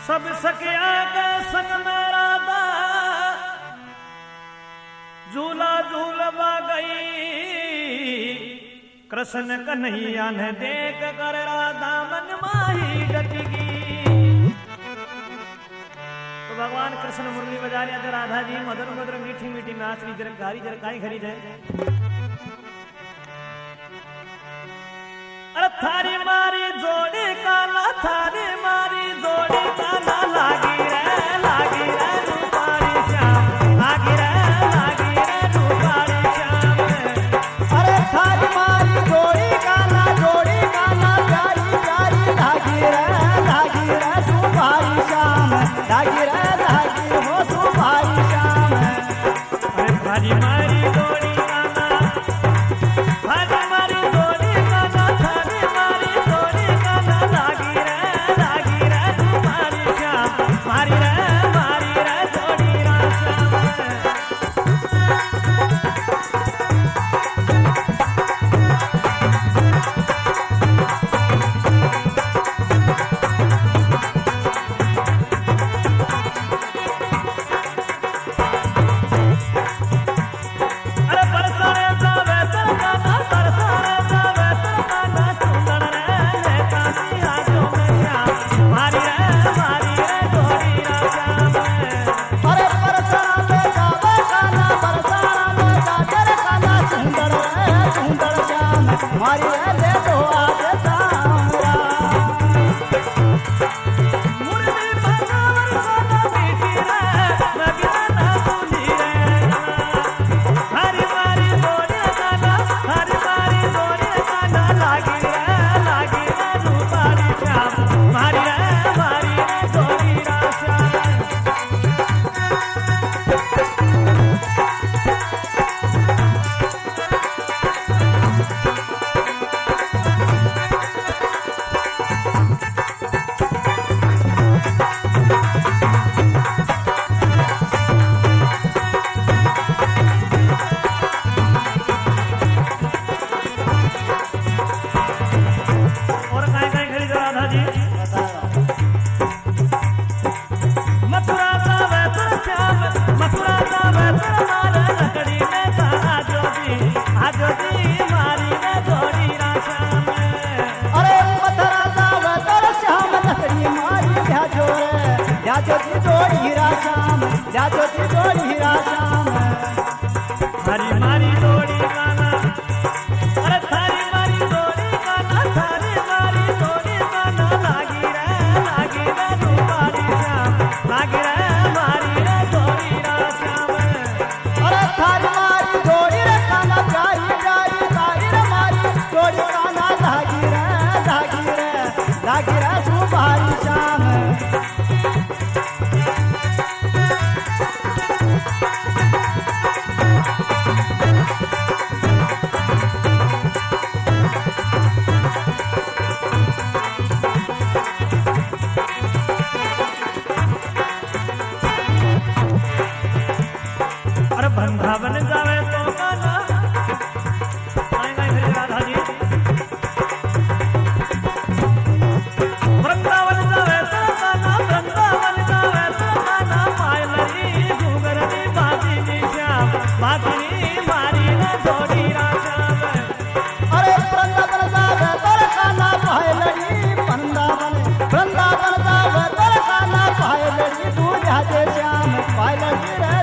सब सकिया के संग मेरा दा झूला झूलवा गई कृष्ण कन्हैया ने देख कर राधा मन माही डटगी। तो भगवान कृष्ण मुरली बजा रहे थे, राधा जी मधुर मधुर मीठी मीठी नाच रही, जरा गारी जरा काई खरी जाए। अरे थारी मारी जोड़ी काला, थारी मारी जोड़ी काला लागी रे रूपारी श्याम, लागी रे रूपारी श्याम। अरे थारी मारी जोड़ी काला प्यारी प्यारी लागी रे सुभारी श्याम, लागी हो सुभारी श्याम। अरे थारी मारी जोड़ी काला, थारी मारी जोड़ी काला, थारी मारी जोड़ी काला लागी रे रूपारी श्याम, मारी रे जोड़ी रा श्याम। अरे बरसाने जावे तरकाना, बरसाने जावे तरकाना, चुंदड़ रे लेता सिया जो में श्याम, मारी रे जोड़ी रा श्याम। अरे बरसाना में जावे काना, बरसाना में जाकर काना, सुंदर श्याम, मारी ले तो आगे तारा। मुरली भगवान सोना मीठी रे, नगीना ना तुझी रे। हरी मारी जोड़ी काना, हरी मारी जोड़ी काना, लागी रे रूपारी श्याम, मारी रे जोड़ी रा श्याम। और काय खड़ी जो राधा जी। मथुरा जावे तर श्याम, मथुरा जावे तर माल, लकड़ी में था आजो जी मारी ने जोड़ी रा श्याम। अरे मथुरा जावे तर श्याम, लकड़ी मारी ध्याजो जी जोड़ी रा श्याम, ध्याजो जी जोड़ी रा श्याम। हरी मारी जोड़ी काना, अरे थारी मारी जोड़ी काना, थारी मारी जोड़ी काना, लागी रे रूपारी श्याम, लागी रे जोड़ी रा श्याम। अरे थारी मारी जोड़ी रे काना, प्यारी प्यारी तारी रे मारी जोड़ी काना, लागी रे सुभारी श्याम। अरे वृंदावन जावे तो काना, काय खरी राधा जी। वृंदावन जावे तो काना, वृंदावन जावे तो काना, पायलरी घुंघरनी बाजीनी श्याम, बाजीनी मारी ने जोड़ी रा श्याम। अरे वृंदावन जावे तर काना, पायलड़ी वृंदावन जावे तर काना, पायलड़ी तू ध्याजे श्याम, पायलड़ी रे